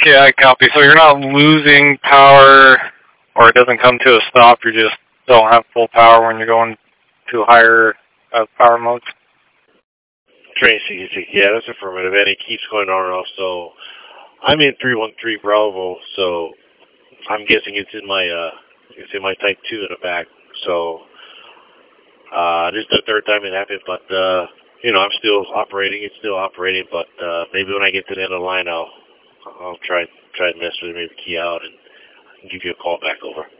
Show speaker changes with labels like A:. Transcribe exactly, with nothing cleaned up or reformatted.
A: Yeah, I copy. So you're not losing power, or it doesn't come to a stop. You just don't have full power when you're going to higher uh, power modes.
B: Tracy, yeah, that's affirmative, and it keeps going on and off. So I'm in three one three Bravo, so I'm guessing it's in my uh, it's in my Type two in the back. So uh, this is the third time it happened, but uh, you know, I'm still operating. It's still operating, but uh, maybe when I get to the end of the line, I'll I'll try try and mess with it, maybe key out and give you a call back over.